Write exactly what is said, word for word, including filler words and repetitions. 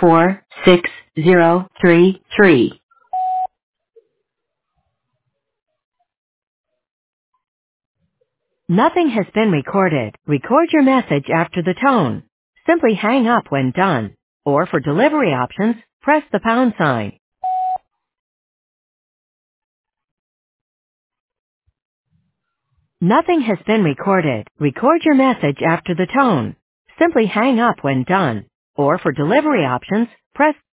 four six zero three three. Nothing has been recorded. Record your message after the tone. Simply hang up when done. Or for delivery options, press the pound sign. Nothing has been recorded. Record your message after the tone. Simply hang up when done. Or for delivery options, press